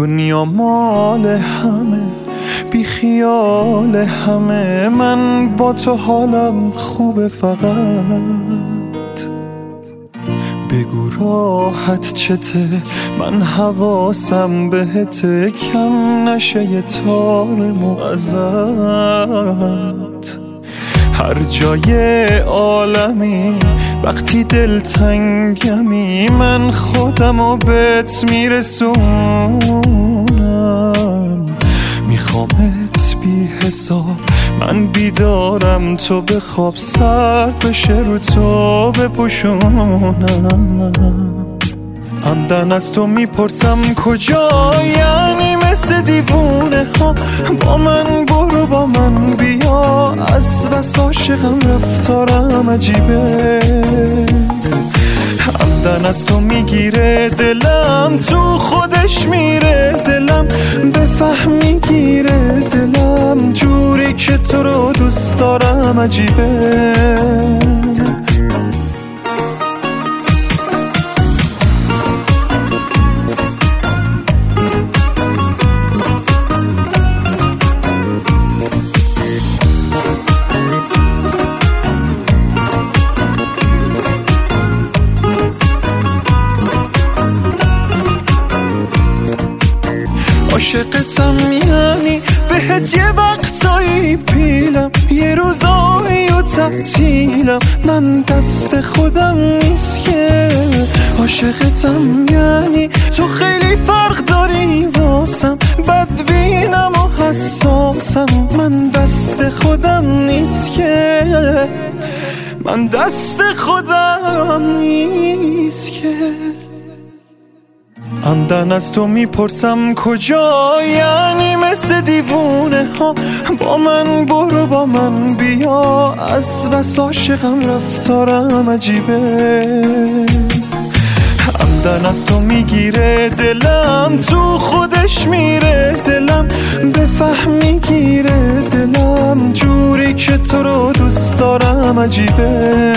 دنیا مال همه، بی خیال همه، من با تو حالم خوبه، فقط بگو راحت چته، من حواسم بهته، کم نشه یه تار ازت. هر جای عالمی وقتی دلتنگمی، من خودمو بهت میرسونم، میخوامت بی حساب، من بیدارم تو بخواب، سر بشه رو تو بپوشونم. عمدن از تو میپرسم کجا، یعنی مثل دیوونه ها با من برو با من بیا، از بس عاشقم رفتارم عجیبه. عمدن از تو میگیره دلم، تو خودش میره دلم، بفهمی گیره دلم، جوری که تو رو دوست دارم عجیبه. عاشقتم یعنی بهت یه وقتایی پیلم، یه روزایی و تعطیلم، من دست خودم نیست که. عاشقتم یعنی تو خیلی فرق داری واسم، بدبینم و حساسم، من دست خودم نیست که، من دست خودم نیست که. عمدن از تو میپرسم کجا، یعنی مثل دیوونه ها با من برو با من بیا، از بس عاشقم رفتارم عجیبه. عمدن از تو میگیره دلم، تو خودش میره دلم، بفهمی گیره دلم، جوری که تو رو دوست دارم عجیبه.